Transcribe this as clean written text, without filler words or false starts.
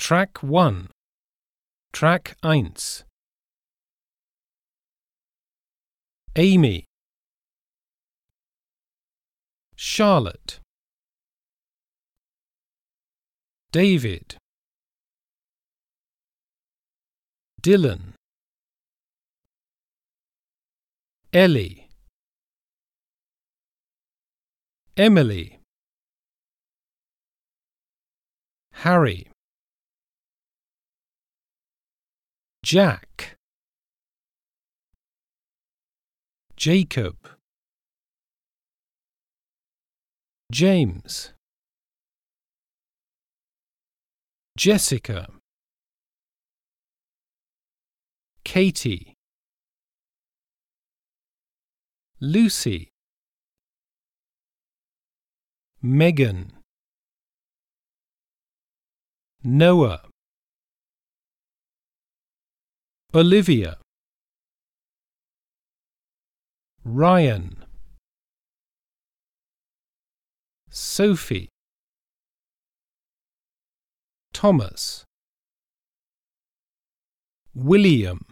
Track 1. Track 1. Amy, Charlotte, David, Dylan, Ellie, Emily, Harry, Jack, Jacob, James, Jessica, Katie, Lucy, Megan, Noah, Olivia, Ryan, Sophie, Thomas, William,